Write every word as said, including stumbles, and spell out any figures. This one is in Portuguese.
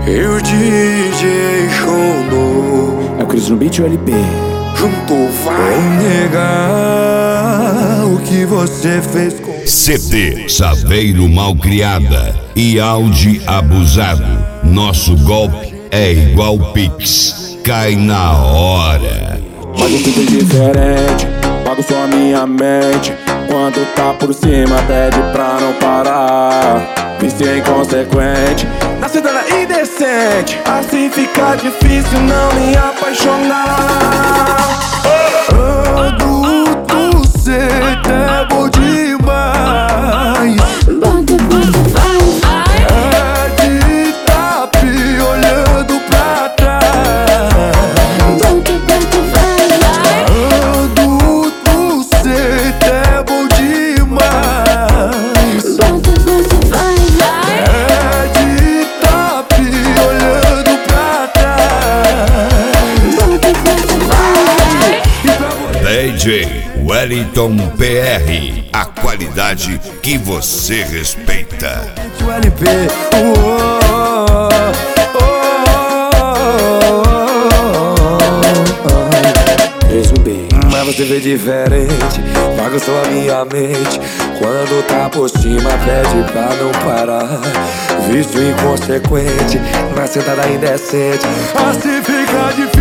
E o D J Shono é o Cris no beat ou L P? juntou, vai negar o que você fez com C D Saveiro Malcriada e Audi Abusado. Nosso golpe é igual Pix, cai na hora. Mas eu fico diferente, pago só a minha mente. Quando tá por cima pede pra não parar. Vício inconsequente, na cidade indecente. Assim fica difícil não me apaixonar. adulto, cê é bom demais. Bota, bota, vai, vai. É de tap olhando pra trás. Bota, bota, vai, vai. Adulto, cê é bom demais. Bota, bota, vai, vai. É de tap olhando pra trás. Bota, bota, vai. D J Wellington P R, a qualidade que você respeita. O L P, oh, oh, oh, oh. Cris no beat. Mas você vê diferente, bagunçou a minha mente. Quando tá por cima pede pra não parar. Vício inconsequente, na sentada indecente. Assim fica difícil